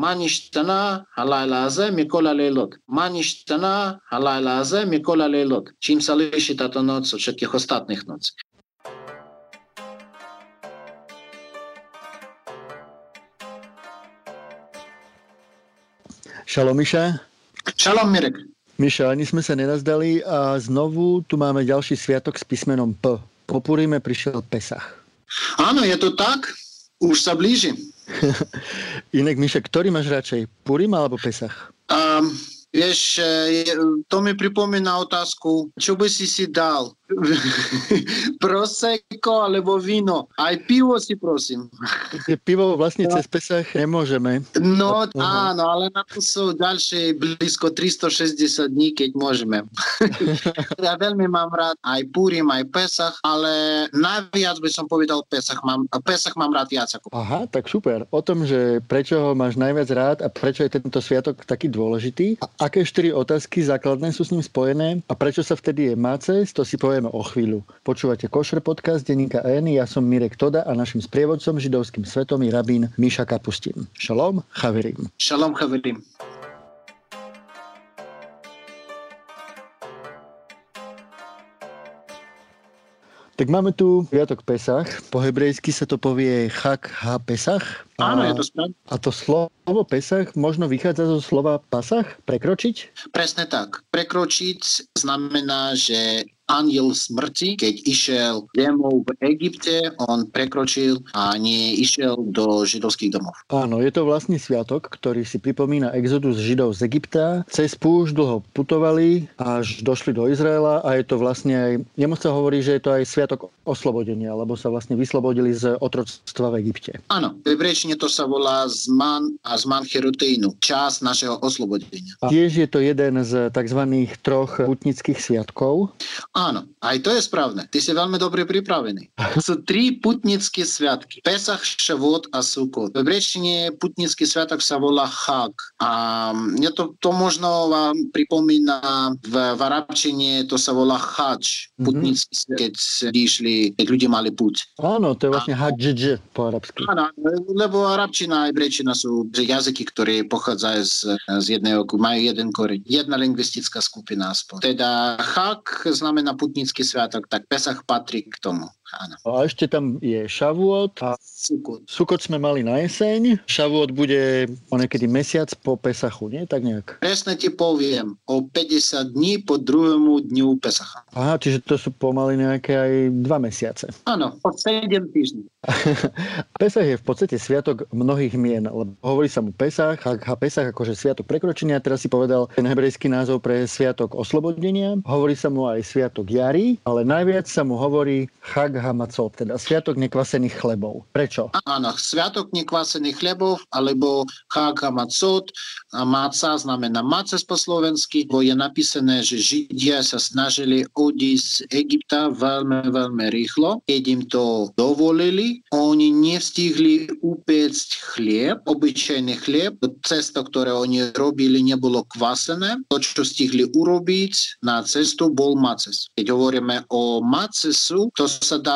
מה נשתנה הלילה הזה מכל הלילות? מה נשתנה הלילה הזה מכל הלילות? Čím sa líši táto noc od všetkých ostatných nocí? Šalom, Miša. Šalom, Mirek. Miša, ani sme sa nenazdali a znovu tu máme ďalší sviatok s písmenom P. Po Purime prišiel Pesach. Áno, je to tak. Už sa blíži. Inak, Miša, ktorý máš radšej? Purim alebo Pesach? Vieš, to mi pripomína otázku, čo by si dal? Prosecco alebo víno? Aj pivo si prosím. Pivo vlastne cez Pesach nemôžeme. No áno, ale na to sú ďalšie blízko 360 dní, keď môžeme. Ja veľmi mám rád aj Purim, aj Pesach, ale najviac by som povedal Pesach. Pesach mám rád viac ako. Aha, tak super. O tom, že prečo ho máš najviac rád a prečo je tento sviatok taký dôležitý. A aké 4 otázky základné sú s ním spojené a prečo sa vtedy je Máces, to si povieme o chvíľu. Počúvate Košer podcast denníka N, ja som Mirek Toda a našim sprievodcom židovským svetom je rabín Miša Kapustin. Šalom, chaverim. Šalom, chaverim. Tak máme tu sviatok Pesach. Po hebrejsky sa to povie Chag ha-Pesach. Áno, je to správne. A to slovo Pesach možno vychádza zo slova pasach? Prekročiť? Presne tak. Prekročiť znamená, že anjel smrti, keď išiel domov v Egypte, on prekročil a nie išiel do židovských domov. Áno, je to vlastný sviatok, ktorý si pripomína exodus Židov z Egypta. Cez púšť dlho putovali, až došli do Izraela a je to vlastne aj, nemu sa hovorí, že je to aj sviatok oslobodenia, lebo sa vlastne vyslobodili z otroctva v Egypte. Áno, v hebrejčine to sa volá Zman a Zman Cheruteinu, čas našeho oslobodenia. A tiež je to jeden z tzv. 3 putnických sviatkov. Áno, aj to je správne. Ty si veľmi dobre pripravený. Sú 3 putnické sviatky. Pesach, Šavot a Sukot. V hebrejčine putnický sviatok sa volá Chag. A to možno vám pripomína v arabčine, to sa volá Hadž. Putnický sviatok, keď ľudia mali púť. Áno, to je vlastne Hadž po arabsky. Áno, lebo arabčina a hebrejčina sú jazyky, ktoré pochádzajú z jedného, majú jeden koreň. Jedna lingvistická skupina aspoň. Teda Chag znamená putnický sviatok, tak Pesach patrí k tomu. Áno. A ešte tam je Šavuot a Sukot. Sukot sme mali na jeseň. Šavuot bude niekedy mesiac po Pesachu, nie? Tak nejak. Presne ti poviem, o 50 dní po druhému dňu Pesacha. Aha, čiže to sú pomaly nejaké aj 2 mesiace. Áno, o 7 týždní. Pesach je v podstate sviatok mnohých mien, lebo hovorí sa mu Pesach, a Pesach akože sviatok prekročenia, teraz si povedal ten hebrejský názov pre sviatok oslobodenia. Hovorí sa mu aj sviatok jary, ale najviac sa mu hovorí Chag ha-Matzot, teda sviatok nekvasených chlebov. Prečo? Áno, sviatok nekvasených chlebov, alebo Chag ha-Matzot. A maca znamená maces po slovensky, bo je napísané, že Židia sa snažili odísť z Egypta veľmi, veľmi rýchlo. Keď im to dovolili, oni nevstihli upiecť chlieb, obyčajný chlieb. Cesto, ktoré oni robili, nebolo kvasené. To, čo stihli urobiť na cestu, bol maces. Keď hovoríme o macesu, to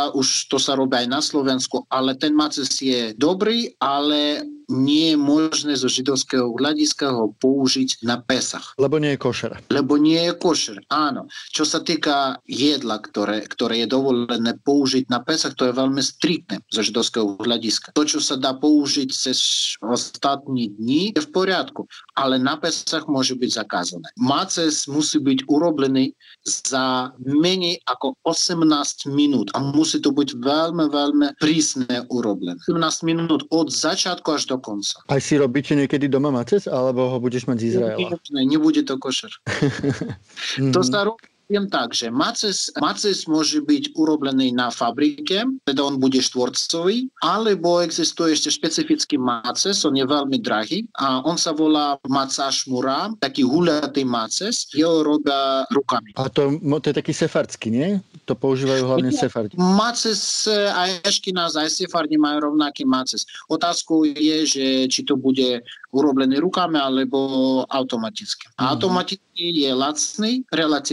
sa robí aj na Slovensku, ale ten maces je dobrý, ale nie je možné zo židovského hľadiska ho použiť na Pesach. Lebo nie je košer. Lebo nie je košer, áno. Čo sa týka jedla, ktoré je dovolené použiť na Pesach, to je veľmi striktné zo židovského hľadiska. To, čo sa dá použiť cez ostatní dni, je v poriadku, ale na Pesach môže byť zakázané. Maces musí byť urobený za menej ako 18 minút a musí to byť veľmi, veľmi prísne urobené. 18 minút od začiatku až do konca. Aj si robíte niekedy doma maces, alebo ho budeš mať z Izraela? Nebude to košer. To sa robí tak, že maces môže byť urobený na fabrike, teda on bude štvorcový, alebo existuje ešte špecifický maces, on je veľmi drahý a on sa volá maca šmura, taký huľatý maces, jeho robia rukami. A to je taký sefardský, nie? To používajú hlavne sefardi. Maces aj eškinaz, aj sefardi majú rovnaký maces. Otázkou je, že či to bude urobený rukami alebo automaticky. Automaticky je lacný, relatívne lacný,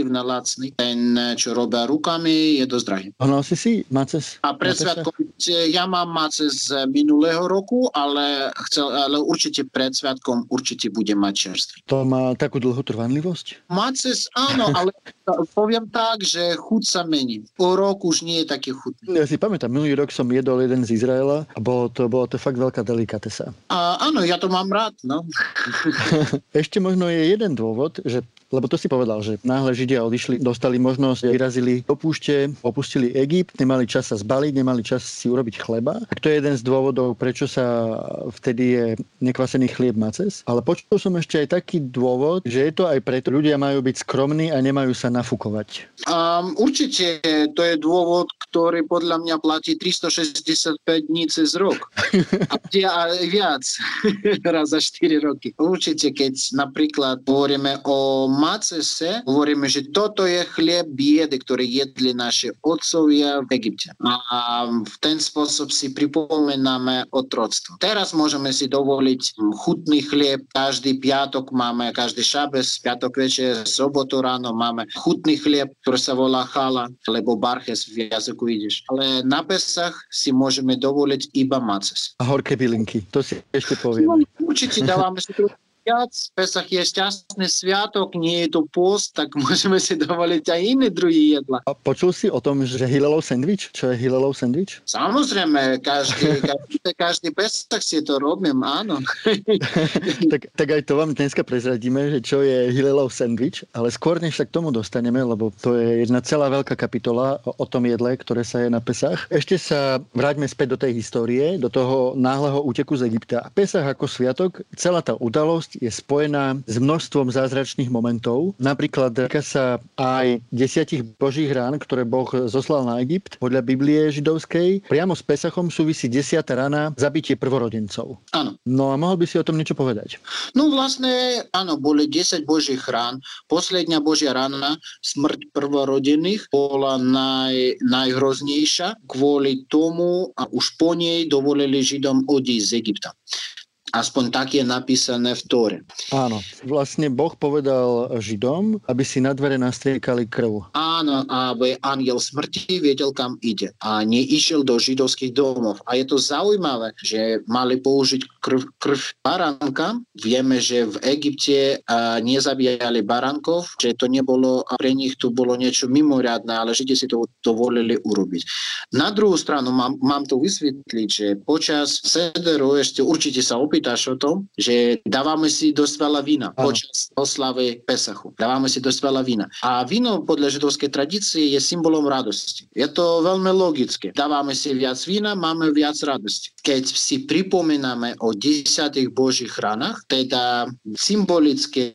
lacný. Ten, čo robia rukami, je dosť drahý. Honal si maces? A pred sviatkom, ja mám maces z minulého roku, ale určite pred sviatkom určite budem mať čerstvý. To má takú dlhú trvanlivosť? Maces áno, ale poviem tak, že chuť sa mení. Po roku už nie je taký chutný. Ja si pamätám, minulý rok som jedol jeden z Izraela a bolo to fakt veľká delikatesa. Áno, ja to mám rád, no. Ešte možno je jeden dôvod, že lebo to si povedal, že náhle Židia odišli, dostali možnosť, vyrazili do púšte, opustili Egypt, nemali čas sa zbaliť, nemali čas si urobiť chleba. Tak to je jeden z dôvodov, prečo sa vtedy je nekvasený chlieb maces. Ale počul som ešte aj taký dôvod, že je to aj preto, ľudia majú byť skromní a nemajú sa nafúkovať. Určite to je dôvod, ktorý podľa mňa platí 365 dní cez rok. A viac raz za 4 roky. Určite, keď napríklad hovoríme o macese, hovoríme, že toto je chlieb biedy, ktorý jedli naši otcovia v Egypte. A v ten spôsob si pripomíname otroctvo. Teraz môžeme si dovoliť chutný chlieb. Každý piatok máme, každý šabes, piatok večer, sobotu ráno máme chutný chlieb, ktorý sa volá chala, alebo barches v jazyku vidíš. Ale na Pesach si môžeme dovoliť iba maces. A horké bylinky, to si ešte povieme. Určite dávame si trochu viac. Pesach je šťastný sviatok, nie je to post, tak môžeme si dovoliť aj iné druhy jedla. A počul si o tom, že Hillelov sandwich? Čo je Hillelov sandwich? Samozrejme, každý Pesach si to robím, áno. tak aj to vám dneska prezradíme, že čo je Hillelov sandwich, ale skôr než sa k tomu dostaneme, lebo to je jedna celá veľká kapitola o tom jedle, ktoré sa je na Pesach. Ešte sa vráťme späť do tej histórie, do toho náhleho úteku z Egypta. Pesach ako sviatok, celá tá udalosť je spojená s množstvom zázračných momentov. Napríklad týka sa aj 10 božích rán, ktoré Boh zoslal na Egypt. Podľa Biblie židovskej priamo s Pesachom súvisí 10. rana zabitie prvorodencov. Áno. No a mohol by si o tom niečo povedať? No vlastne, áno, boli 10 božích rán. Posledná božia rána, smrť prvorodených, bola najhroznejšia. Kvôli tomu a už po nej dovolili Židom odísť z Egypta. Aspoň tak je napísané v Tóre. Áno. Vlastne Boh povedal Židom, aby si na dvere nastriekali krv. Áno, aby anjel smrti vedel, kam ide. A neišiel do židovských domov. A je to zaujímavé, že mali použiť krv baránka. Vieme, že v Egypte nezabíjali baránkov, že to nebolo, pre nich to bolo niečo mimoriadne, ale Židia si to dovolili urobiť. Na druhú stranu mám to vysvetliť, že počas sederu ešte určite sa opýtaš o tom, že dávame si dosť veľa vína počas oslavy Pesachu. Dávame si dosť veľa vína. A víno podľa židovskej tradície je symbolom radosti. Je to veľmi logické. Dávame si viac vína, máme viac radosti. Keď si pripomíname o 10 božích ranách, teda symbolické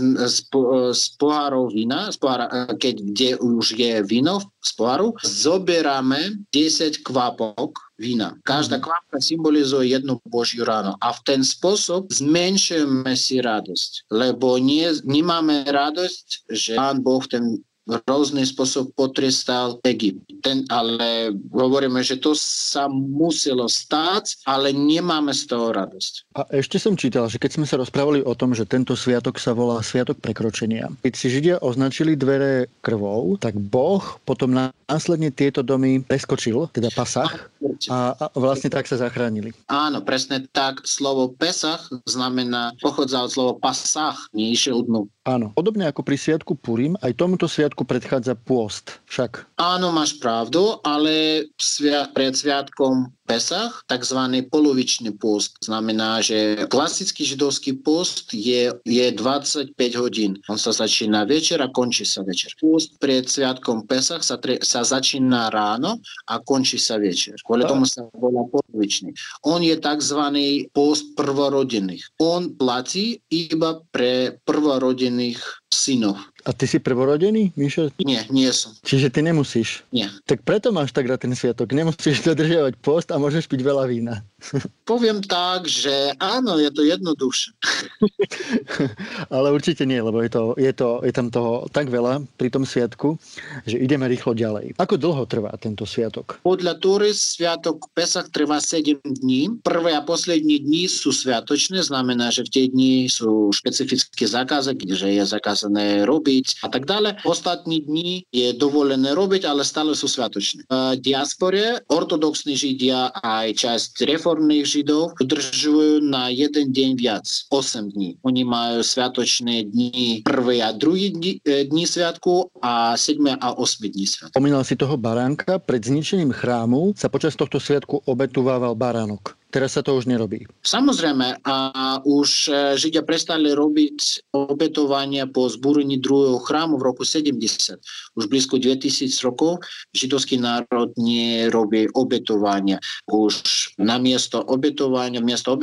z pohárov vína, kde už je víno z poháru, zoberáme 10 kvapok vína. Každá kvapka symbolizuje jednu božiu ránu. A v ten spôsob zmenšujeme si radosť. Lebo nemáme radosť, že Pán Boh ten rôzny spôsob potrestal Egypt. Ale hovoríme, že to sa muselo stať, ale nemáme z toho radosť. A ešte som čítal, že keď sme sa rozprávali o tom, že tento sviatok sa volá Sviatok prekročenia. Keď si Židia označili dvere krvou, tak Boh potom následne tieto domy preskočil, teda Pasach, a vlastne tak sa zachránili. Áno, presne tak. Slovo Pesach znamená, pochádza od slova Pasach, neišiel dnu. Áno, podobne ako pri sviatku Purim, aj tomuto sviatku predchádza pôst však. Áno, máš pravdu, ale pred sviatkom Pesach, takzvaný polovičný pôst. Znamená, že klasický židovský pôst je 25 hodín. On sa začína večer a končí sa večer. Pôst pred sviatkom Pesach sa začína ráno a končí sa večer. Kvôli tomu sa volá polovičný. On je takzvaný pôst prvorodených. On platí iba pre prvorodených synov. A ty si prvorodený, Mišo? Nie, nie som. Čiže ty nemusíš? Nie. Tak preto máš tak rád ten sviatok. Nemusíš dodržiavať post a môžeš piť veľa vína. Poviem tak, že áno, je to jednoduchšie. Ale určite nie, lebo je tam toho tak veľa pri tom sviatku, že ideme rýchlo ďalej. Ako dlho trvá tento sviatok? Podľa Tóry sviatok Pesach trvá 7 dní. Prvé a poslední dni sú sviatočné, znamená, že v tie dni sú špecifické zákazy, že je zákaz zakázané robiť a tak ďalej. Ostatní dni je dovolené robiť, ale stále sú sviatočné. V diaspore ortodoxní Židia aj časť reformných Židov udržujú na jeden deň viac, 8 dní. Oni majú sviatočné dni 1. a 2. dní sviatku a 7. a 8. dní sviatku. Spomínal si toho baránka, pred zničením chrámu sa počas tohto sviatku obetuvával baránok. Teraz sa to už nerobí. Samozrejme, a už Židia prestali robiť obetovanie po zbúrení druhého chrámu v roku 70. Už blízko 2000 rokov židovský národ nerobí obetovanie. Už namiesto obetovania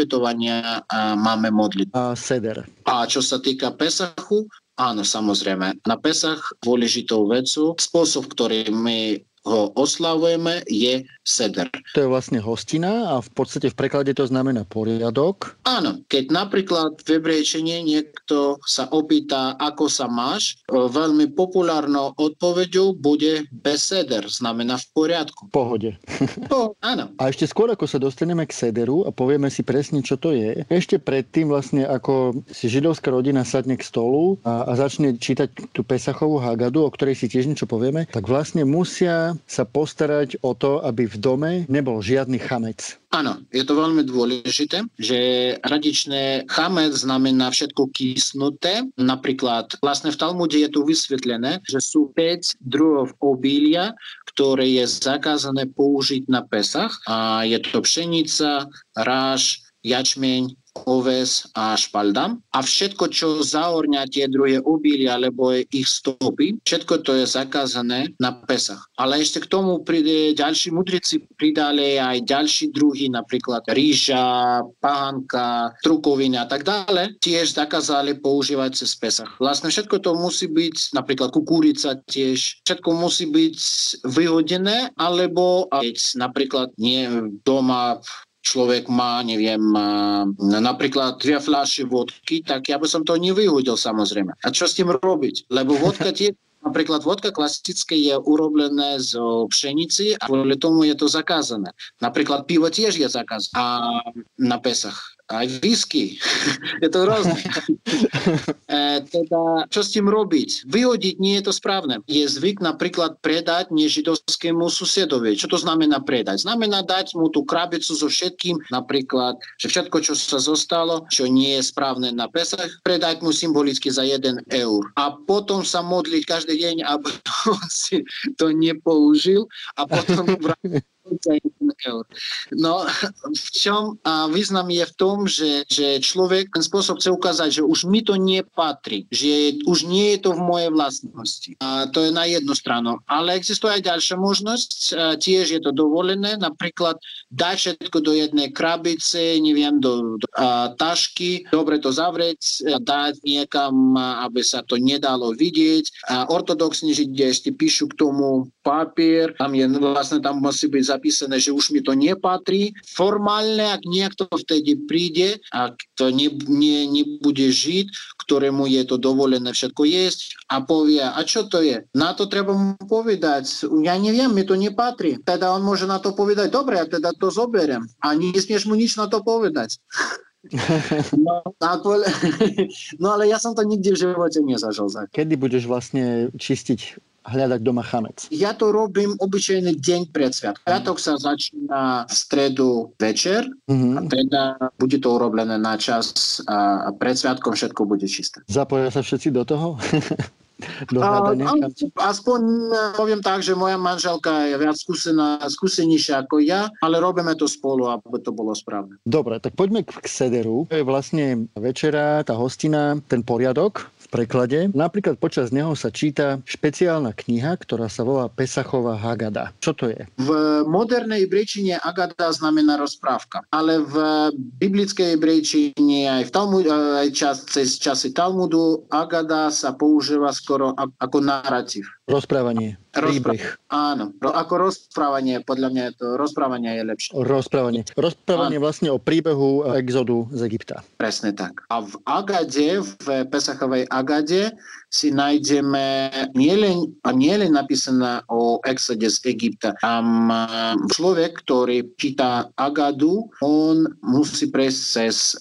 máme modlitbu. A seder. A čo sa týka Pesachu, áno, samozrejme. Na Pesach dôležitou vecou, spôsob, ktorý my ho oslavujeme, je seder. To je vlastne hostina a v podstate v preklade to znamená poriadok. Áno, keď napríklad v hebrejčine niekto sa opýta, ako sa máš, veľmi populárnou odpoveďou bude beseder, znamená v poriadku. V pohode. Áno. A ešte skôr, ako sa dostaneme k sederu a povieme si presne, čo to je, ešte predtým vlastne, ako si židovská rodina sadne k stolu a začne čítať tú Pesachovú Hagadu, o ktorej si tiež niečo povieme, tak vlastne musia sa postarať o to, aby v dome nebol žiadny chamec. Áno, je to veľmi dôležité, že radičné chamec znamená všetko kysnuté. Napríklad, vlastne v Talmude je tu vysvetlené, že sú 5 druhov obilia, ktoré je zakázané použiť na Pesach. A je to pšenica, ráž, jačmeň, oves a špaldam. A všetko, čo zaorňa tie druhé obilia alebo ich stopy, všetko to je zakázané na Pesach. Ale ešte k tomu ďalší mudrici pridali aj ďalší druhy, napríklad rýža, pánka, strukoviny a tak ďalej, tiež zakázali používať cez Pesach. Vlastne všetko to musí byť, napríklad kukurica tiež, všetko musí byť vyhodené, alebo napríklad nie doma človek má, neviem, napríklad 2 fľaše vodky, tak ja by som to nevyhodil samozrejme. A čo s tým robiť? Lebo vodka napríklad vodka klasické je urobené z pšenici a kvôli tomu je to zakázané. Napríklad pivo tiež je zakázané. A na Pesach aj whisky. Je to hrozné. Teda, čo s tým robiť? Vyhodiť nie je to správne. Je zvyk napríklad predať nežidovskému susedovi. Čo to znamená predať? Znamená dať mu tú krabicu so všetkým, napríklad, že všetko, čo sa zostalo, čo nie je správne na Pesach, predať mu symbolicky za 1 eur. A potom sa modliť každý deň, aby on si to nepoužil a potom za 1 eur. No, v čom význam je v tom, že človek ten spôsob chce ukázať, že už mi to nepatrí, že už nie je to v mojej vlastnosti. A to je na jednu stranu. Ale existuje aj ďalšia možnosť, tiež je to dovolené, napríklad dať všetko do jednej krabice, neviem, do tašky, dobre to zavrieť, dať niekam, aby sa to nedalo vidieť. A ortodoxní Židia ešte píšu k tomu papier, tam musí byť zapísané, že už mi to nepatrí. Formálne, ak niekto vtedy príde, ak to nebude Žid, ktorému je to dovolené všetko jesť a povie, a čo to je? Na to treba mu povedať, ja neviem, mi to nepatrí. Teda on môže na to povedať, dobre, ja teda to zoberiem. A nesmieš mu nič na to povedať. No ale ja som to nikdy v živote nezažil. Kedy budeš vlastne čistiť, hľadať doma chamec? Ja to robím obyčajný deň pred sviatkom. Sviatok sa začína v stredu večer a teda bude to urobené na čas a pred sviatkom všetko bude čisté. Zapoja sa všetci do toho? Aspoň poviem tak, že moja manželka je viac skúsenejšia ako ja, ale robíme to spolu, aby to bolo správne. Dobre, tak poďme k sederu. To je vlastne večera, tá hostina, ten poriadok v preklade. Napríklad počas neho sa číta špeciálna kniha, ktorá sa volá Pesachová Hagada. Čo to je? V modernej hebrejčine Hagada znamená rozprávka, ale v biblickej hebrejčine aj v Talmude, aj cez časy Talmudu Hagada sa používa skoro ako narratív. Rozprávanie. Príbeh. Áno, ako rozprávanie, podľa mňa to rozprávanie je lepšie. Rozprávanie vlastne o príbehu exodu z Egypta. Presne tak. A v Agade, v Pesachovej Agade si nájdeme nielen napísané o exode z Egypta. Tam človek, ktorý číta Agadu, on musí prejsť cez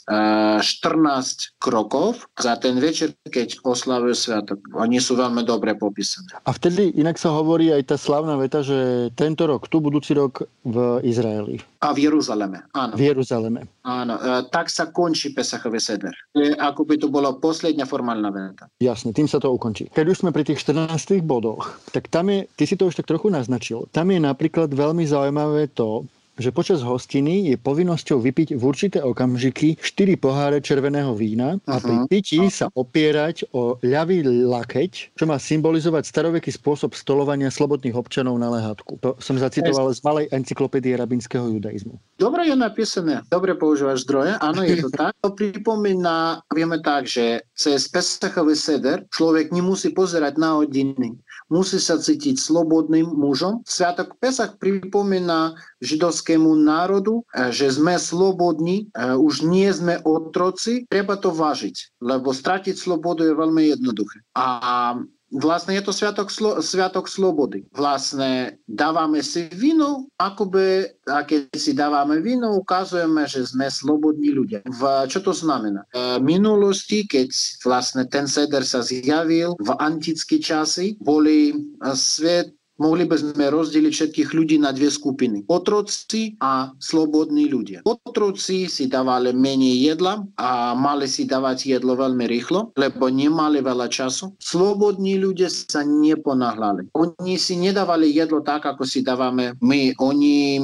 14 krokov za ten večer, keď oslavuje sviatok. Oni sú veľmi dobre popísané. A vtedy inak sa hovorí aj tá slávna veta, že tento rok, budúci rok v Izraeli. A v Jeruzaleme, áno. V Jeruzaleme. Áno, tak sa končí Pesachový seder. Ako by to bola posledná formálna veta. Jasne, tým sa to ukončí. Keď už sme pri tých 14 bodoch, tak tam je, ty si to už tak trochu naznačil, tam je napríklad veľmi zaujímavé to, že počas hostiny je povinnosťou vypiť v určité okamžiky 4 poháre červeného vína a pri pití sa opierať o ľavý lakeť, čo má symbolizovať staroveký spôsob stolovania slobodných občanov na lehátku. To som zacitoval z malej encyklopédie rabínskeho judaizmu. Dobre je napísané, dobre používaš zdroje, áno, je to tak. To pripomína, vieme tak, že cez Pesachový seder človek nemusí pozerať na hodiny. Musí sa cítiť slobodným mužom. Sviatok Pesach pripomína židovskému národu, že sme slobodní, už nie sme otroci, treba to vážiť, lebo stratiť slobodu je veľmi jednoduché. A vlastne je to sviatok slobody. Vlastne dávame si víno, akoby, a keď si dávame víno, ukazujeme, že sme slobodní ľudia. Čo to znamená? V minulosti, keď vlastne ten seder sa zjavil v antické časy, mohli by sme rozdeliť všetkých ľudí na dve skupiny. Otroci a slobodní ľudia. Otroci si dávali menej jedla a mali si dávať jedlo veľmi rýchlo, lebo nemali veľa času. Slobodní ľudia sa neponáhľali. Oni si nedávali jedlo tak, ako si dávame my. Oni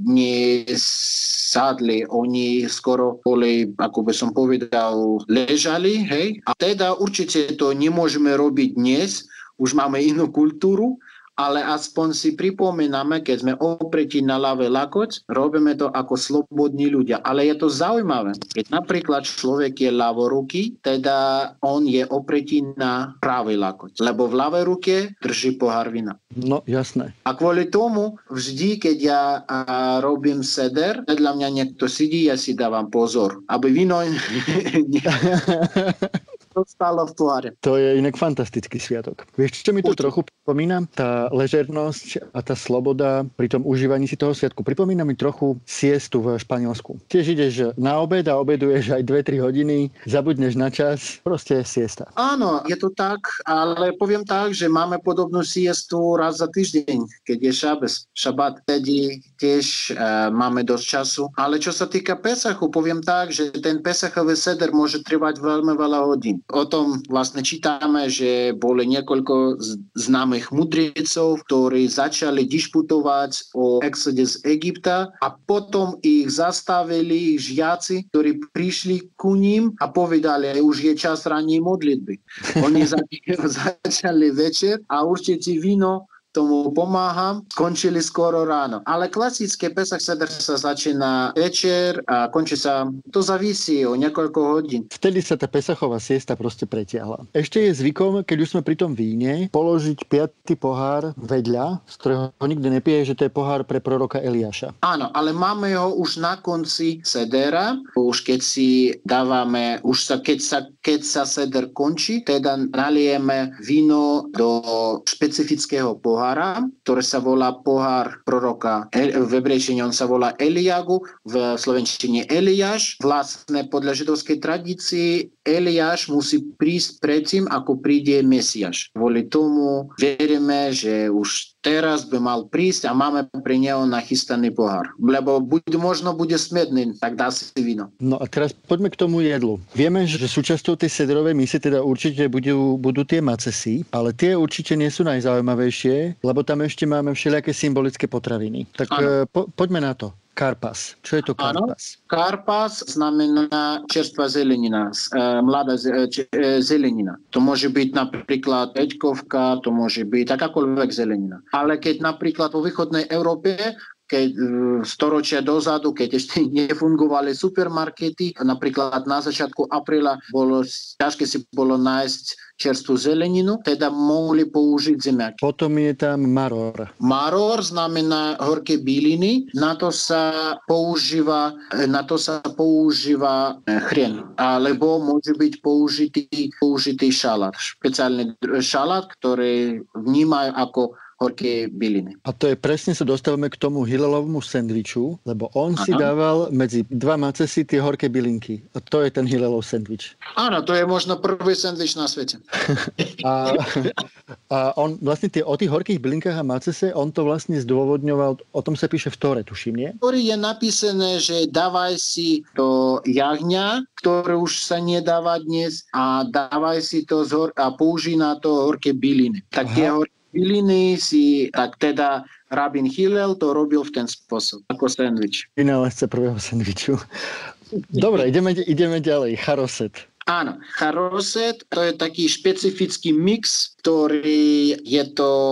nesadli, oni skoro boli, ako by som povedal, ležali, hej. A teda určite to nemôžeme robiť dnes, už máme inú kultúru, ale aspoň si pripomíname, keď sme opretí na ľavý lakoť, robíme to ako slobodní ľudia. Ale je to zaujímavé. Keď napríklad človek je ľavoruký, teda on je opretí na pravý lakoť. Lebo v ľavej ruke drží pohár vína. No, jasné. A kvôli tomu vždy, keď ja robím seder, vedľa mňa niekto sedí, ja si dávam pozor, aby víno dostalo v poháre. To je inak fantastický sviatok. Vieš, čo mi to trochu pripomína? Tá ležernosť a tá sloboda pri tom užívaní si toho sviatku. Pripomína mi trochu siestu v Španielsku. Tiež ideš na obed a obeduješ aj 2-3 hodiny, zabudneš na čas, proste siesta. Áno, je to tak, ale poviem tak, že máme podobnú siestu raz za týždeň, keď je šabat, tedy tiež máme dosť času. Ale čo sa týka Pesachu, poviem tak, že ten Pesachový seder môže trvať veľmi veľa hodín. O tom vlastne čítame, že boli niekoľko známych mudricov, ktorí začali disputovať o exode z Egypta a potom ich zastavili žiaci, ktorí prišli ku ním a povedali, už je čas rannej modlitby. Oni začali večer a určite víno tomu pomáham, končili skoro ráno. Ale klasické Pesach seder sa začína večer a končí sa, to závisí o niekoľko hodín. Vtedy sa tá Pesachová siesta proste pretiahla. Ešte je zvykom, keď už sme pri tom víne, položiť 5. pohár vedľa, z ktorého nikdy nepije, že to je pohár pre proroka Eliáša. Áno, ale máme ho už na konci sedera, už keď si dávame, keď sa seder končí, teda nalieme víno do špecifického pohára, ktoré sa volá pohár proroka. V hebrejčine on sa volá Eliagu, v slovenčine Eliáš. Vlastne podľa židovskej tradícii Eliáš musí prísť predtým, ako príde Mesiáš. Kvôli tomu veríme, že už teraz by mal prísť a máme pri neho nachystaný pohár. Lebo možno bude smedný, tak dá si víno. No a teraz poďme k tomu jedlu. Vieme, že súčasťou tej sederovej mise teda určite budú tie macesy, ale tie určite nie sú najzaujímavejšie, lebo tam ešte máme všelijaké symbolické potraviny. Tak poďme na to. Karpas. Čo je to karpas? Áno, karpas znamená čerstvá zelenina, mladá zelenina. To môže byť napríklad peťkovka, to môže byť akákoľvek zelenina. Ale keď napríklad vo východnej Európe, keď storočia dozadu, keď ešte nefungovali supermarkety, napríklad na začiatku apríla ťažké si bolo nájsť čerstvú zeleninu, teda mohli použiť zemiaky. Potom je tam maror. Maror znamená horké byliny, na to sa používa chrien, alebo môže byť použitý šalát. Špeciálny šalát, ktorý vnímajú ako horké byliny. A to je presne, sa dostávame k tomu Hilelovmu sendviču, lebo on si dával medzi dva macesy tie horké bylinky. A to je ten Hilelov sendvič. Áno, to je možno prvý sendvič na svete. A on vlastne o tých horkých bylinkách a macese, on to vlastne zdôvodňoval, o tom sa píše v Tóre, tuším, nie? V Tóre je napísané, že dávaj si to jahňa, ktoré už sa nedáva dnes, a dávaj si to a použij na to horké byliny. Tak tie horké byliny tak teda rabín Hillel to robil v ten spôsob, ako sendvič. Vynálezca prvého sendviču. Dobre, ideme ďalej. Charoset. Áno, charoset, to je taký špecifický mix, ktorý je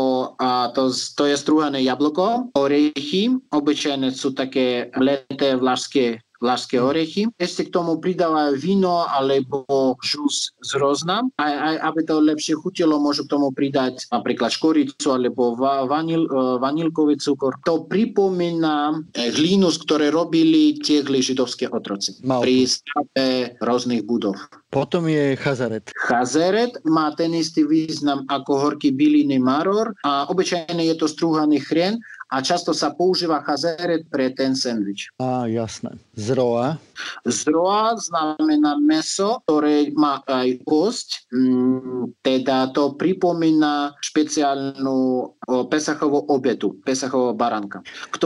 to je strúhané jablko, orechy, obyčajne sú také mleté vlašské orechy. Ešte k tomu pridávajú víno alebo žus z hrozna. Aj aby to lepšie chutilo, môžu k tomu pridať napríklad škoricu alebo vanilkový cukor. To pripomína hlínu, z ktorej robili tiekli židovské otroci pri stavbe rôznych budov. Potom je chazaret. Chazaret má ten istý význam ako horký byliny maror a obyčajne je to strúhaný chrien a často sa používa chazaret pre ten sendvič. Jasné. Zroa. Zroa znamená mäso, ktoré má aj kosť, teda to pripomína špeciálnu pesachovú obetu, pesachovú baránka,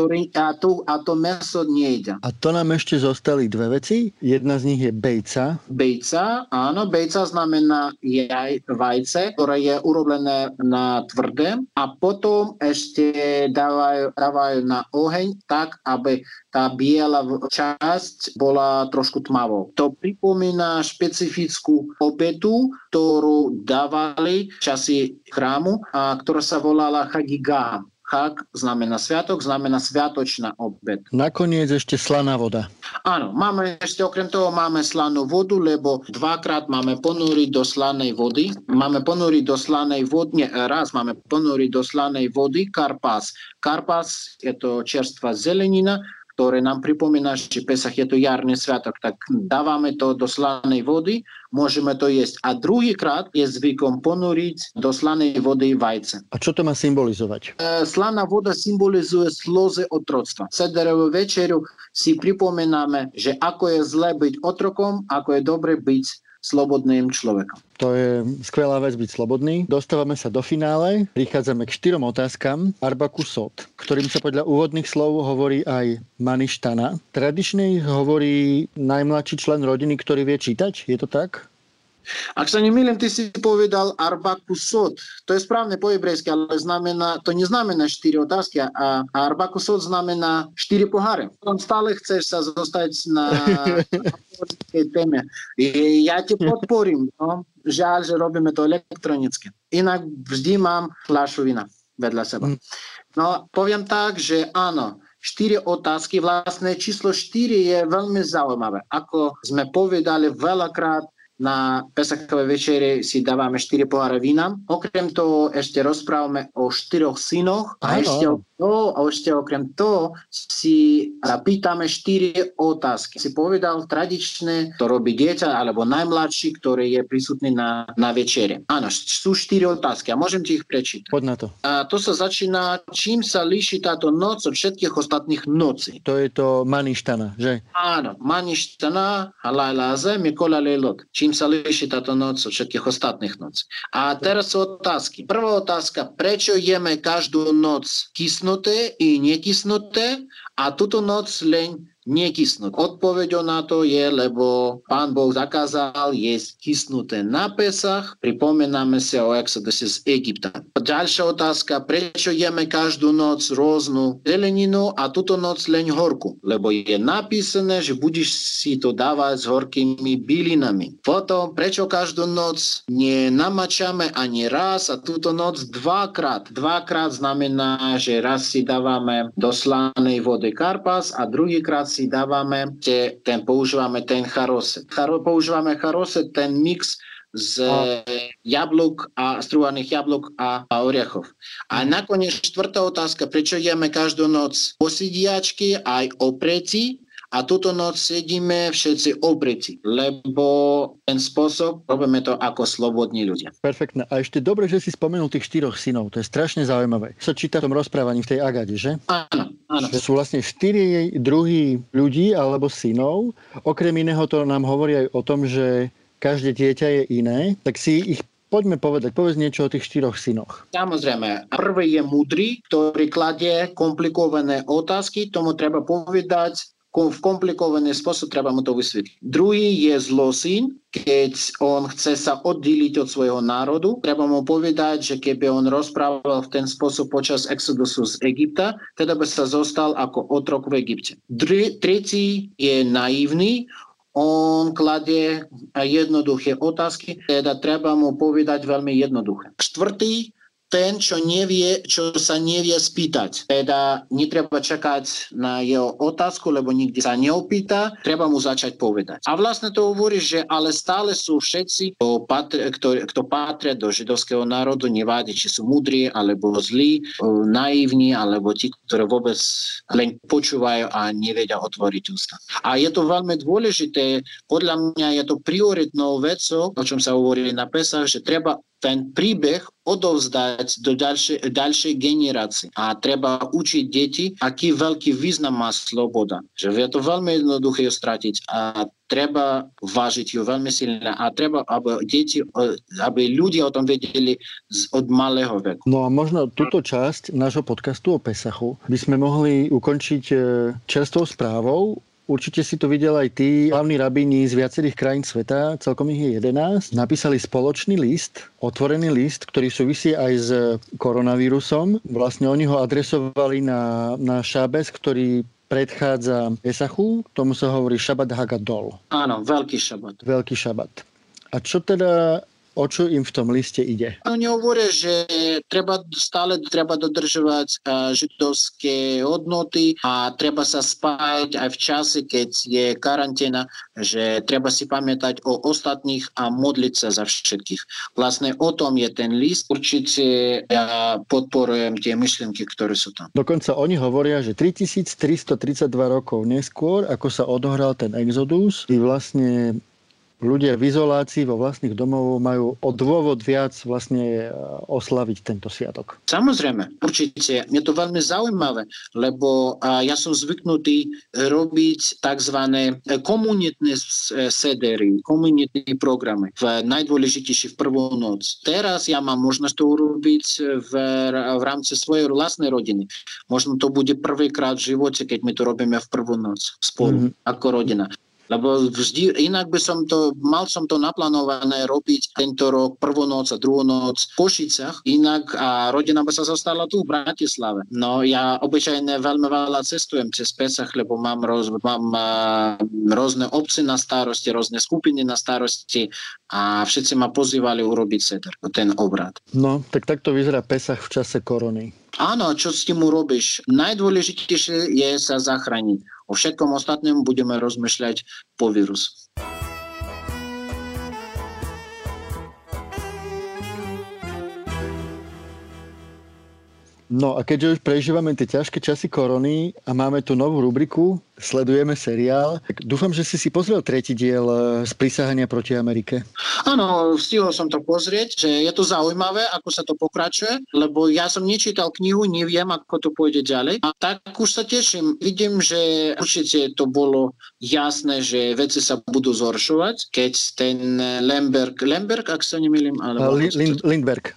a to mäso nejedia. A to nám ešte zostali dve veci. Jedna z nich je bejca. Bejca, áno, bejca znamená vajce, ktoré je urobené na tvrdé a potom ešte dávajú na oheň tak, aby tá biela časť bola trošku tmavou. To pripomína špecifickú obetu, ktorú dávali v časi chrámu, a ktorá sa volala chagigá. Chag znamená sviatok, znamená sviatočná obed. Nakoniec ešte slaná voda. Áno, okrem toho máme slanú vodu, lebo dvakrát máme ponúriť do slanej vody. Raz máme ponúriť do slanej vody karpás. Karpás je to čerstvá zelenina, ktoré nám pripomína, že Pesach je to jarný sviatok, tak dávame to do slanej vody, môžeme to jesť. A druhýkrát je zvykom ponúriť do slanej vody vajce. A čo to má symbolizovať? Slaná voda symbolizuje slzy otroctva. Sederovú večeru si pripomíname, že ako je zlé byť otrokom, ako je dobre byť slobodným človekom. To je skvelá vec byť slobodný. Dostávame sa do finále, prichádzame k 4 otázkam. Arbakusot, ktorým sa podľa úvodných slov hovorí aj maništana. Tradične hovorí najmladší člen rodiny, ktorý vie čítať. Je to tak? Ak sa nemýlim, ty si povedal arbakusot. To je správne po hebrejsky, ale to neznamená 4 otázky. A arbakusot znamená 4 poháre. Stále chceš sa zostať na téme. Ja ti podporím. No? Žiaľ, že robíme to elektronicky. Inak vždy mám fľašu vína vedľa seba. No, poviem tak, že áno, 4 otázky. Vlastne číslo 4 je veľmi zaujímavé. Ako sme povedali veľakrát, na Pesachovej večeri si dávame 4 poháre vína. Okrem toho ešte rozprávame o 4 synoch a ešte okrem toho si pýtame 4 otázky. Si povedal, tradičné to robí dieťa alebo najmladší, ktorý je prisutný na večeri. Áno, sú 4 otázky a môžem ti ich prečítať. Poď na to. A to sa začína, čím sa líši táto noc od všetkých ostatných nocí. To je to maništana, že? Áno, maništana, halayla azeh, mikol haleilot. Čím sa líši táto noc od všetkých ostatných nocí. A teraz sú otázky. Prvá otázka, prečo jeme každú noc kysnuté i nekysnuté a túto noc len nekysnúť. Odpoveďou na to je, lebo Pán Boh zakázal jesť kysnuté na Pesach. Pripomíname si o exoduse z Egypta. Ďalšia otázka, prečo jeme každú noc rôznu zeleninu a túto noc len horku? Lebo je napísané, že budeš si to dávať s horkými bylinami. Potom, prečo každú noc nenamačame ani raz a túto noc dvakrát? Dvakrát znamená, že raz si dávame do slanej vody karpas a druhýkrát si dávame, používame ten charoset. Používame charoset, ten mix z jablok a strúhaných jablok a oriechov. A nakoniec štvrtá otázka, prečo jeme každú noc posediačky aj opretí a túto noc sedíme všetci opretí, lebo ten spôsob robíme to ako slobodní ľudia. Perfektne. A ešte dobre, že si spomenul tých 4 synov. To je strašne zaujímavé. Sa číta v tom rozprávaní v tej Agade, že? Áno. Že sú vlastne 4 druhy ľudí alebo synov. Okrem iného to nám hovorí aj o tom, že každé dieťa je iné. Tak si ich poďme povedať. Povedz niečo o tých 4 synoch. Samozrejme. Prvý je múdry, ktorý kladie komplikované otázky. Tomu treba povedať v komplikovaný spôsob, treba mu to vysvetliť. Druhý je zlosyn, keď on chce sa oddeliť od svojho národu. Treba mu povedať, že keby on rozprával v ten spôsob počas exodusu z Egypta, teda by sa zostal ako otrok v Egypte. Tretí je naivný, on kladie jednoduché otázky, teda treba mu povedať veľmi jednoduché. Štvrtý, ten, čo sa nevie spýtať. Teda netreba čakať na jeho otázku, lebo nikdy sa neopýta, treba mu začať povedať. A vlastne to hovorí, že ale stále sú všetci, kto patria do židovského národu, nevadí, či sú múdri, alebo zlí, naivní, alebo tí, ktorí vôbec len počúvajú a nevedia otvoriť ústa. A je to veľmi dôležité, podľa mňa je to prioritnou vecou, o čom sa hovorí na Pesach, že treba ten príbeh odovzdať do ďalšej generácie. A treba učiť deti, aký veľký význam má sloboda. Že je to veľmi jednoduché ju stratiť a treba vážiť ju veľmi silne a treba, aby ľudia o tom vedeli od malého veku. No a možno túto časť nášho podcastu o Pesachu by sme mohli ukončiť čerstvou správou. Určite si to videl aj ty. Hlavní rabíni z viacerých krajín sveta, celkom ich je 11, napísali spoločný list, otvorený list, ktorý súvisí aj s koronavírusom. Vlastne oni ho adresovali na šábes, ktorý predchádza Pesachu. Tomu sa hovorí šabat hagadol. Áno, veľký šabat. Veľký šabat. A čo teda, o čo im v tom liste ide? Oni hovoria, že stále treba dodržovať židovské hodnoty a treba sa spájať aj v čase, keď je karanténa, že treba si pamätať o ostatných a modliť sa za všetkých. Vlastne o tom je ten list. Určite ja podporujem tie myšlienky, ktoré sú tam. Dokonca oni hovoria, že 3332 rokov neskôr, ako sa odohral ten exodus, i vlastne ľudia v izolácii vo vlastných domov majú o dôvod viac vlastne oslaviť tento sviatok. Samozrejme, určite. Je to veľmi zaujímavé, lebo ja som zvyknutý robiť tzv. Komunitné sedery, komunitné programy najdôležitejšie v prvú noc. Teraz ja mám možnosť to urobiť v rámci svojej vlastnej rodiny. Možno to bude prvýkrát v živote, keď my to robíme v prvú noc spolu, ako rodina. Lebo vždy, inak mal som to naplánované robiť tento rok prvú noc a druhú noc v Košicach, inak a rodina by sa zostala tu v Bratislave. No ja obyčajne veľmi veľa cestujem cez Pesach, lebo mám rôzne obce na starosti, rôzne skupiny na starosti a všetci ma pozývali urobiť seder, ten obrad. No, tak takto vyzerá Pesach v čase korony. Áno, čo s tým urobíš? Najdôležitejšie je sa zachrániť. O všetkom ostatnom budeme rozmýšľať po vírus. No a keďže už prežívame tie ťažké časy korony a máme tu novú rubriku, sledujeme seriál, tak dúfam, že si pozrel 3. diel Sprísahania proti Amerike. Áno, stihol som to pozrieť, že je to zaujímavé, ako sa to pokračuje, lebo ja som nečítal knihu, neviem, ako to pôjde ďalej. A tak už sa teším. Vidím, že určite to bolo jasné, že veci sa budú zhoršovať, keď ten Lemberg, ak sa nemýlim, alebo... Lindberg.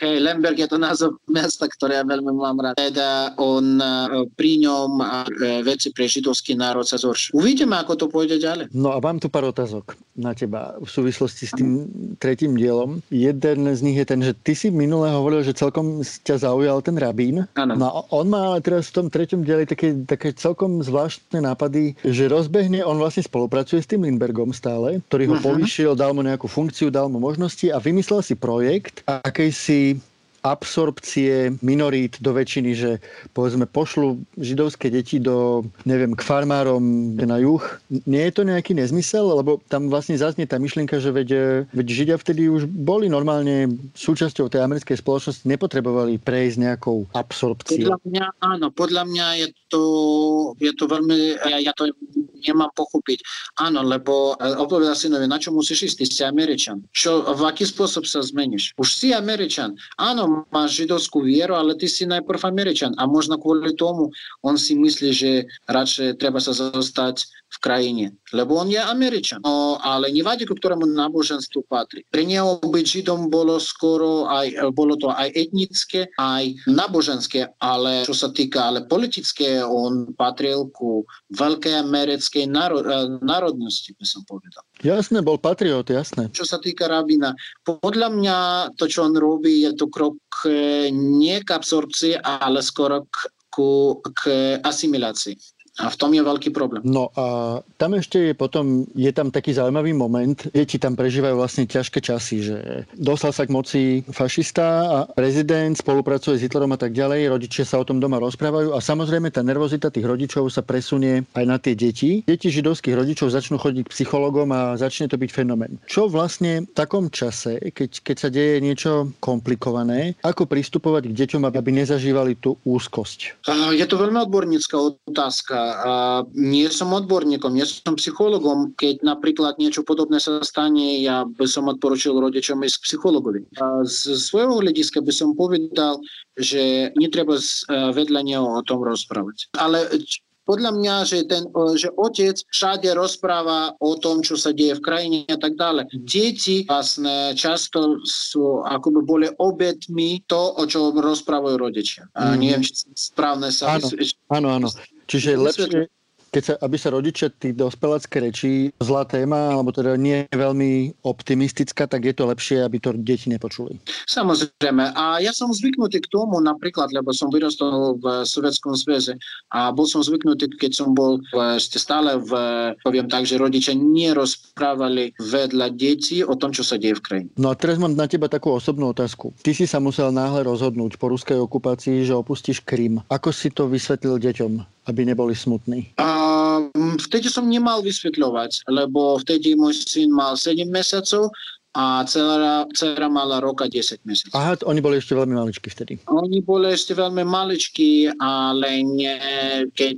Lemberg je to názov mesta, ktoré ja veľmi mám rád. Teda on pri ňom veci pre židovský národ sa zhoršujú. Uvidíme, ako to pôjde ďalej. No a mám tu pár otázok na teba v súvislosti s tým tretím dielom. Jeden z nich je ten, že ty si minule hovoril, že celkom ťa zaujal ten rabín. Áno. No a on má ale teraz v tom treťom dieli také celkom zvláštne nápady, že rozbehne, on vlastne spolupracuje s tým Lindberghom stále, ktorý ho povýšil, dal mu nejakú funkciu, dal mu možnosti a vymyslel si projekt akejsi absorpcie minorít do väčšiny, že povedzme pošlu židovské deti k farmárom na juh. Nie je to nejaký nezmysel? Lebo tam vlastne zaznie tá myšlienka, že veď Židia vtedy už boli normálne súčasťou tej americkej spoločnosti, nepotrebovali prejsť nejakou absorpciou. Podľa mňa je to veľmi, ja to nemám pochopiť. Áno, lebo odpovedal synovi, na čo musíš ísť? Ty si Američan. V aký spôsob sa zmeníš? Už si Američan. Áno, máš židovskú vieru, ale ty si najprv Američan. A možno kvôli tomu on si myslí, že radšej treba sa zostať v krajine. Lebo on je Američan. No, ale nevadí, ku ktorému náboženstvu patrí. Pre neho byť Židom bolo to aj etnické, aj náboženské, ale čo sa týka politické, on patril ku veľkej americkej národnosti, by som povedal. Jasné, bol patriot, jasné. Čo sa týka rabína, podľa mňa to, čo on robí, je to krok nie k absorpcii, ale skoro k asimilácii. A v tom je veľký problém. No a tam ešte je tam taký zaujímavý moment. Deti tam prežívajú vlastne ťažké časy, že dostal sa k moci fašista a prezident spolupracuje s Hitlerom a tak ďalej. Rodičia sa o tom doma rozprávajú a samozrejme tá nervozita tých rodičov sa presunie aj na tie deti. Deti židovských rodičov začnú chodiť k psychologom a začne to byť fenomén. Čo vlastne v takom čase, keď sa deje niečo komplikované, ako pristupovať k deťom, aby nezažívali tú úzkosť? Je to veľmi odbornícka otázka. Nie som odborníkom, nie som psychologom. Keď napríklad niečo podobné sa stane, ja by som odporučil rodičom ísť k psychologovi. Z svojho hľadiska by som povedal, že netreba vedľa neho o tom rozprávať. Ale podľa mňa, že otec všade rozpráva o tom, čo sa deje v krajine a tak ďalej. Deti vlastne často sú akoby boli obetmi to, o čom rozprávajú rodičia. Neviem, či správne sa vysvetliť. Áno. Čiže lepšie, aby sa rodičia tí dospelácké reči, zlá téma, alebo teda nie je veľmi optimistická, tak je to lepšie, aby to deti nepočuli. Samozrejme. A ja som zvyknutý k tomu napríklad, lebo som vyrastol v Sovietskom zväze a bol som zvyknutý, keď som bol ešte stále poviem tak, že rodičia nerozprávali vedľa detí o tom, čo sa deje v krajine. No a teraz mám na teba takú osobnú otázku. Ty si sa musel náhle rozhodnúť po ruskej okupácii, že opustíš Krym. Ako si to vysvetlil deťom, aby neboli smutní? Vtedy som nemal vysvetľovať, lebo vtedy môj syn mal 7 mesiacov a dcera mala rok a 10 mesiacov. Aha, oni boli ešte veľmi maličkí vtedy. Oni boli ešte veľmi maličkí, ale keď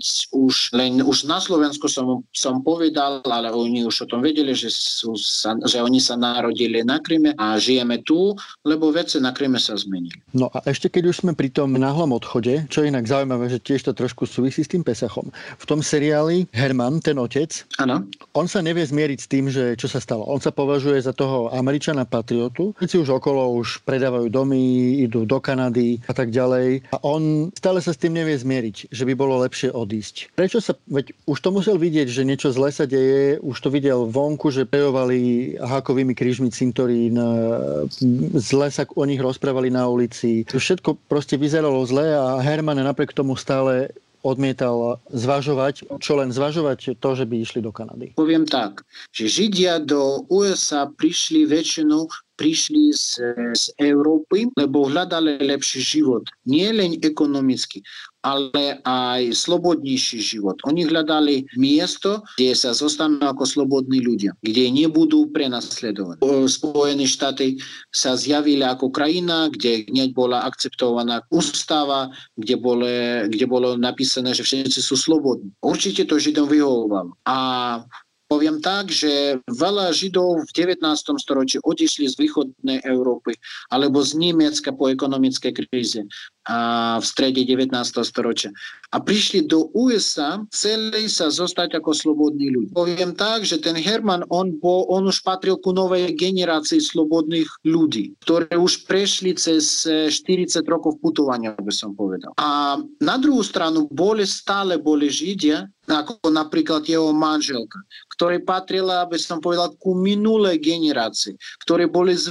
už na Slovensku som povedal, ale oni už o tom vedeli, že oni sa narodili na Kryme a žijeme tu, lebo veci na Kryme sa zmenili. No a ešte keď už sme pri tom náhlom odchode, čo je inak zaujímavé, že tiež to trošku súvisí s tým Pesachom. V tom seriáli Herman, ten otec, ano. On sa nevie zmieriť s tým, že čo sa stalo. On sa považuje za toho Američana patriotu. Všetci už okolo už predávajú domy, idú do Kanady a tak ďalej. A on stále sa s tým nevie zmieriť, že by bolo lepšie odísť. Prečo veď už to musel vidieť, že niečo zle sa deje, už to videl vonku, že prejovali hákovými krížmi cintorín, zle sa o nich rozprávali na ulici. Všetko proste vyzeralo zle a Herman napriek tomu stále odmietal zvažovať, čo len zvažovať to, že by išli do Kanady. Poviem tak, že Židia do USA prišli z Európy, lebo hľadali lepší život. Nie len ekonomický, ale aj slobodnejší život. Oni hľadali miesto, kde sa zostanú ako slobodní ľudia, kde nebudú prenasledovaní. Spojené štáty sa zjavili ako krajina, kde hneď bola akceptovaná ústava, kde bolo napísané, že všetci sú slobodní. Určite to Židom vyhovovalo. A Poviem tak, že veľa Židov v 19. storočí odišli z východnej Európy alebo z Nemecka po ekonomickej kríze a v strede 19. storočia. A prišli do USA, chceli sa zostať ako slobodní ľudia. Poviem tak, že ten Herman, on už patril ku novej generácii slobodných ľudí, ktorí už prešli cez 40 rokov putovania, by som povedal. A na druhú stranu stále boli Židia, ako napríklad jeho manželka, ktorá patrila, aby som povedal, ku minulej generácii, ktorí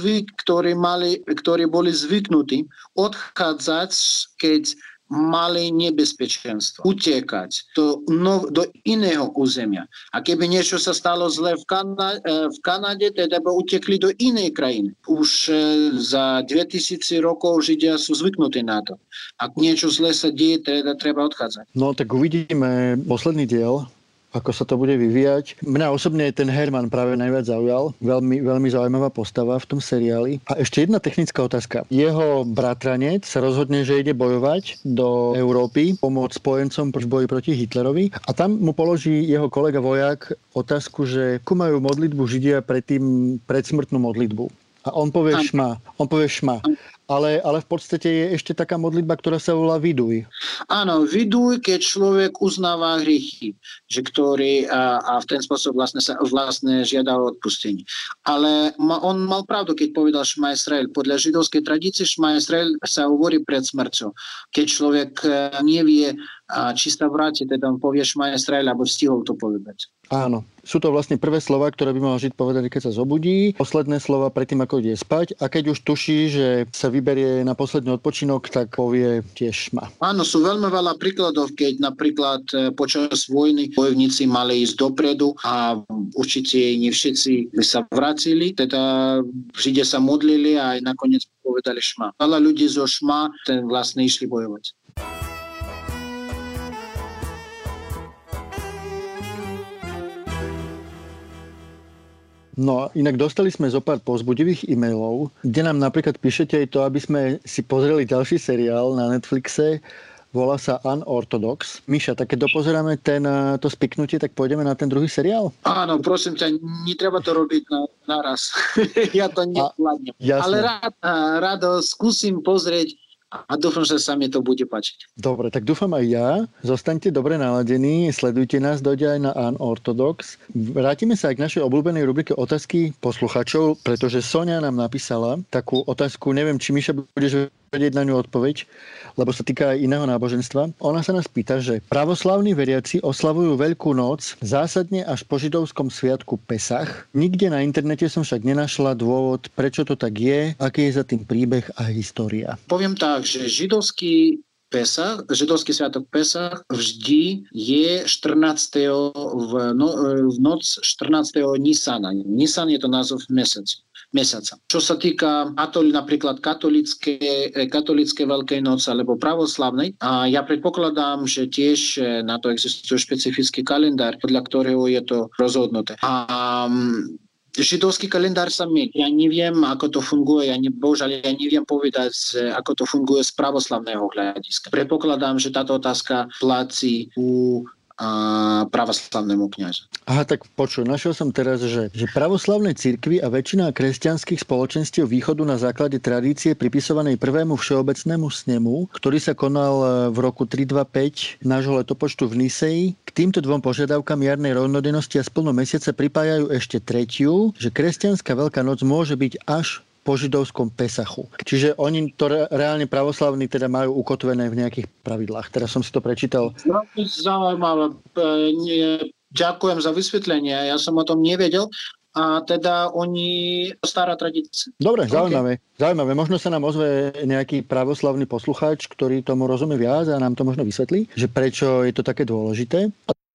boli zvyknutí odchádzať, keď mali nebezpečenstvo, utekať do iného územia. A keby niečo sa stalo zle v Kanade, teda by utekli do inej krajiny. Už za 2000 rokov Židia sú zvyknutí na to. Ak niečo zle sa deje, teda treba odchádzať. No tak uvidíme posledný diel, ako sa to bude vyvíjať. Mňa osobne ten Herman práve najviac zaujal. Veľmi, veľmi zaujímavá postava v tom seriáli. A ešte jedna technická otázka. Jeho bratranec sa rozhodne, že ide bojovať do Európy, pomôcť spojencom v boji proti Hitlerovi. A tam mu položí jeho kolega vojak otázku, že ako majú modlitbu Židia predsmrtnú modlitbu. A on povie šma. Ale v podstate je ešte taká modlitba, ktorá sa volá viduj. Áno, viduj, keď človek uznáva hriechy, a v ten spôsob vlastne žiada o odpustenie. Ale on mal pravdu, keď povedal Šma Israel. Podľa židovskej tradície Šma Israel sa hovorí pred smrťou. Keď človek nevie, či sa vráti, teda on povie Šma Israel, aby stihol to povedať. Áno. Sú to vlastne prvé slova, ktoré by mal Žid povedať, keď sa zobudí. Posledné slova predtým, ako ide spať. A keď už tuší, že sa vyberie na posledný odpočinok, tak povie tiež šma. Áno, sú veľmi veľa príkladov, keď napríklad počas vojny bojovníci mali ísť dopredu a určite nie všetci by sa vrátili. Teda Židia sa modlili a aj nakoniec povedali šma. Veľa ľudí zo šma ten vlastne išli bojovať. No inak dostali sme zo pár povzbudivých e-mailov, kde nám napríklad píšete aj to, aby sme si pozreli ďalší seriál na Netflixe. Volá sa Unorthodox. Miša, tak keď dopozeráme to spiknutie, tak pôjdeme na ten druhý seriál? Áno, prosím ťa, netreba to robiť naraz. Ja to nevládnem. Ale rád skúsim pozrieť a dúfam, že sa mi to bude páčiť. Dobre, tak dúfam aj ja. Zostaňte dobre naladení, sledujte nás, dojde aj na Unorthodox. Vrátime sa aj k našej obľúbenej rubrike otázky posluchačov, pretože Sonia nám napísala takú otázku, neviem, či Miša budeš vedieť na ňu odpoveď, lebo sa týka aj iného náboženstva. Ona sa nás pýta, že pravoslávni veriaci oslavujú Veľkú noc zásadne až po židovskom sviatku Pesach. Nikde na internete som však nenašla dôvod, prečo to tak je, aký je za tým príbeh a história. Poviem tak, že židovský sviatok Pesach vždy je 14. v noc 14. Nisana. Nisan je to názov mesiaca. Čo sa týka napríklad katolíckej Veľkej noci alebo pravoslavnej, a ja predpokladám, že tiež na to existuje špecifický kalendár, podľa ktorého je to rozhodnuté. Židovský kalendár sa mení. Ja neviem, ako to funguje. Ja neviem povedať, ako to funguje z pravoslavného hľadiska. Predpokladám, že táto otázka platí u pravoslavnému kňazu. Aha, tak počuj, našiel som teraz, že pravoslavné cirkvi a väčšina kresťanských spoločenstiev východu na základe tradície pripisovanej prvému všeobecnému snemu, ktorý sa konal v roku 325 nášho letopočtu v Niseji, k týmto dvom požiadavkám jarnej rovnodennosti a splno mesiaca pripájajú ešte tretiu, že kresťanská Veľká noc môže byť až po židovskom Pesachu. Čiže oni to reálne pravoslavní teda majú ukotvené v nejakých pravidlách. Teraz som si to prečítal. Zaujímavé. Ďakujem za vysvetlenie. Ja som o tom nevedel. A teda stará tradícia. Dobre, zaujímavé. Zaujímavé. Možno sa nám ozve nejaký pravoslavný poslucháč, ktorý tomu rozumie viac a nám to možno vysvetlí, že prečo je to také dôležité.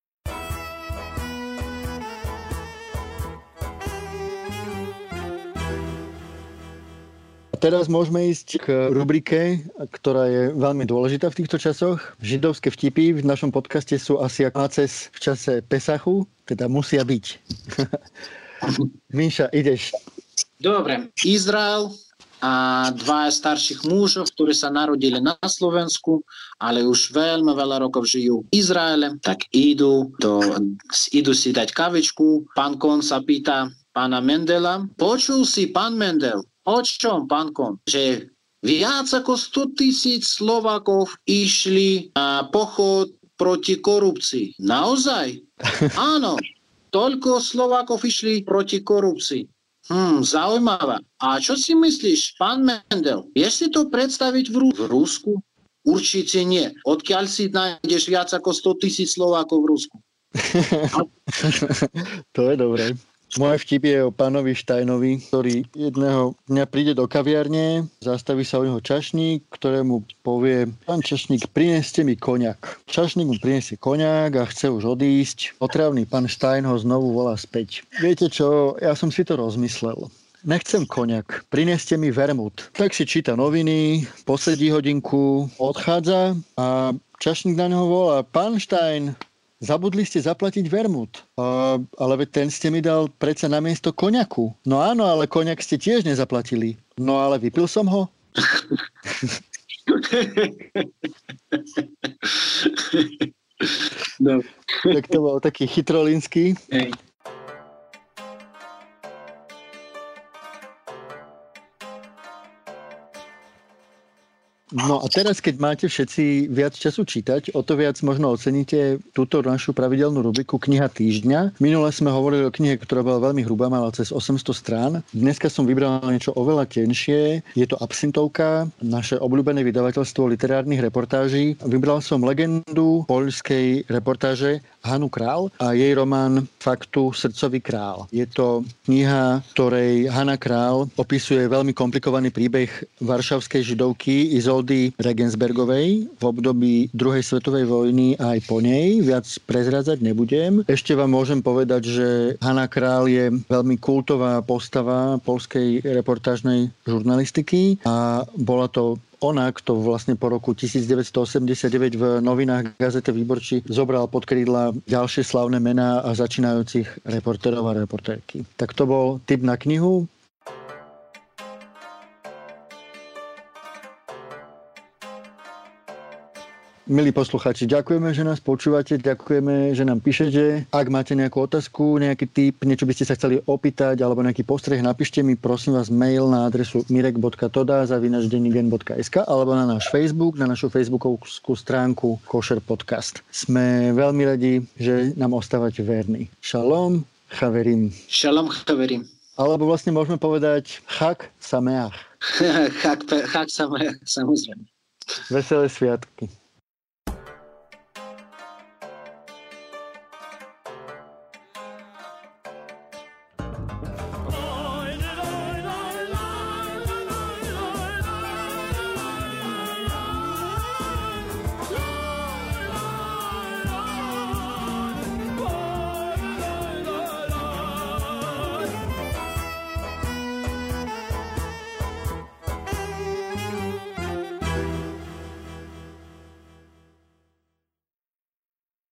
Teraz môžeme ísť k rubrike, ktorá je veľmi dôležitá v týchto časoch. Židovské vtipy v našom podcaste sú asi ako máces v čase Pesachu, teda musia byť. Míša, ideš. Dobre. Izrael a dva starších mužov, ktorí sa narodili na Slovensku, ale už veľmi veľa rokov žijú v Izraele, tak idú si dať kavičku. Pán Kohn sa pýta pána Mendela, počul si, pán Mendel, o čom, pán Kohn, že viac ako 100 000 Slovákov išli na pochod proti korupcii. Naozaj? Áno, toľko Slovákov išli proti korupcii. Zaujímavé. A čo si myslíš, pán Mendel? Vieš si to predstaviť v Rusku? Určite nie. Odkiaľ si nájdeš viac ako 100 000 Slovákov v Rusku? To je dobré. Môj vtip je o pánovi Steinovi, ktorý jedného dňa príde do kaviarne, zastaví sa u neho čašník, ktorému povie: pán čašník, prineste mi koniak. Čašník mu prinesie koniak a chce už odísť. Otravný pán Stein ho znovu volá späť. Viete čo, ja som si to rozmyslel. Nechcem koniak, prineste mi vermut. Tak si číta noviny, posedí hodinku, odchádza a čašník na neho volá: pán Stein, zabudli ste zaplatiť vermut. Ale veď ten ste mi dal predsa namiesto koniaku. No áno, ale koniak ste tiež nezaplatili. No ale vypil som ho. No. Tak to bol taký chytrolínsky. Hej. No a teraz, keď máte všetci viac času čítať, o to viac možno oceníte túto našu pravidelnú rubriku Kniha týždňa. Minule sme hovorili o knihe, ktorá bola veľmi hrubá, mala cez 800 strán. Dneska som vybral niečo oveľa tenšie. Je to Absintovka, naše obľúbené vydavateľstvo literárnych reportáží. Vybral som legendu poľskej reportáže Hanu Král a jej román Faktu srdcový král. Je to kniha, ktorej Hanna Král opisuje veľmi komplikovaný príbeh varšavskej židovky Izoldy Regensbergovej v období druhej svetovej vojny a aj po nej. Viac prezrádzať nebudem. Ešte vám môžem povedať, že Hanna Král je veľmi kultová postava poľskej reportážnej žurnalistiky a bola to ona, kto vlastne po roku 1989 v novinách Gazete Výborčí zobral pod krídla ďalšie slavné mená a začínajúcich reportérov a reportérky. Tak to bol tip na knihu. Milí poslucháči, ďakujeme, že nás počúvate, ďakujeme, že nám píšete. Ak máte nejakú otázku, nejaký tip, niečo by ste sa chceli opýtať alebo nejaký postreh, napíšte mi prosím vás mail na adresu mirek.toda@dennigen.sk alebo na náš Facebook, na našu facebookovskú stránku Kosher Podcast. Sme veľmi radi, že nám ostávate verní. Šalom, chaverim. Šalom, chaverim. Alebo vlastne môžeme povedať Chag Sameach. Chag Sameach, samozrejme. Veselé sviatky.